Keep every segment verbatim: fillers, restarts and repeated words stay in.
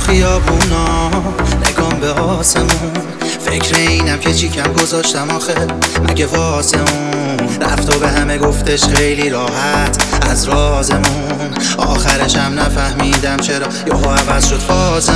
خیابونا نگام به آسمون، فکر اینم که چی کم گذاشتم آخه مگه واسه اون. رفت و به همه گفتش خیلی راحت از رازمون، آخرش هم نفهمیدم چرا یهو عوض شد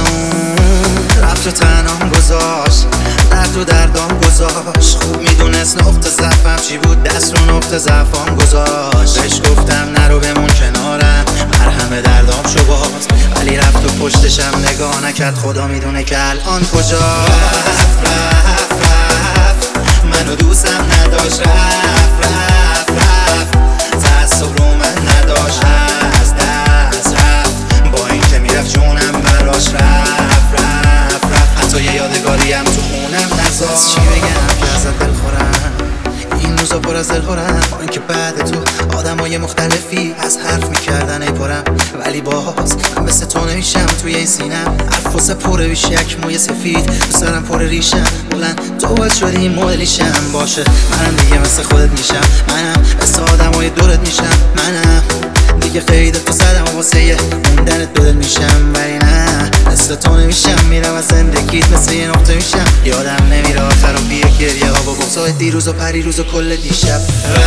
فازمون. رفت و تنام گذاشت، درد و دردام گذاشت، خوب میدونست نقطه ضعفم چی بود، دست رو نقطه ضعفام گذاشت. بهش گفتم نرو بمون کنارم، مرهم دردام شو باز، ولی رفت و پشتشم نگاه نکرد، خدا میدونه که الان کجا. رفت رفت رفت منو دوستم نداشت، رفت رفت رفت تعصب رو من نداشت، از دست رفت با این که میرفت جونم براش، رفت رفت رفت حتی یه یادگاریم تو خونم نذاشت. چی بگم که ازت دل خورم، این روزا پر از دل خورم، با اینکه بعد تو آدمای مختلفی از حرف میکردن ای پرم، ولی باز من مثل تو نمیشم توی این سینم. عفوس پره بیش یک موی سفید تو سرم پر ریشم، بلند تو باید شدی این مدلیشم. باشه منم دیگه مثل خودت میشم، منم مثل آدمای دورت میشم، منم دیگه قید تو زدم و واسه یه موندنت بدل میشم، ولی نه مثل تو نمیشم. میرم از زندگیت مثل یه نقطه میشم، یادم نمیره آخرم بیه گریه ها با بغضای دیروز و پریروز و کل دیشب.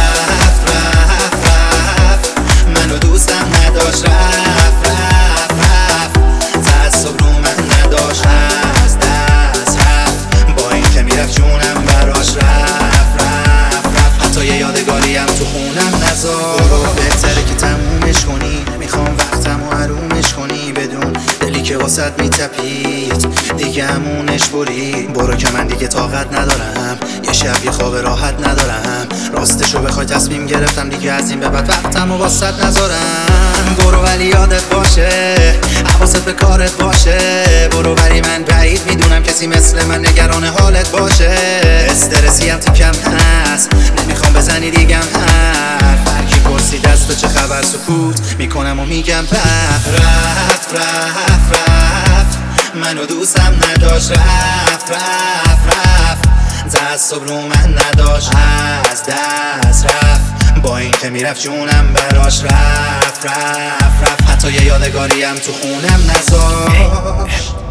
رفت رفت رفت منو دوستم نداشت، رفت رفت رفت تعصب رو من نداشت، از دست رفت با این که میرفت جونم براش، رفت رفت رفت حتی یه یادگاریم تو خونم نذاشت. بهتره که تمومش کنی، نمیخوام وقتم و حرومش کنی، بدون دلی که واسط میتپید دیگه همونش برید. برو که من دیگه طاقت ندارم، یه شب یه خواب راحت ندارم، راستشو بخوای تصمیم گرفتم دیگه از این به بعد وقتم و واسط نذارم. برو ولی یادت باشه، حواست به کارت باشه، برو ولی من بعید میدونم کسی مثل من نگران حالت باشه. استرسی هم تیکم هست، نمیخوام بزنی دیگم حرف، هرکی پرسید از تو چه خبر سکوت میکنم و میگم بف. رفت رفت رفت منو دوستم نداشت، رفت رفت رفت تعصب رو من نداشت، از دست رفت با این که میرفت جونم براش، رفت رفت رفت حتی یه یادگاریم تو خونم نذاشت.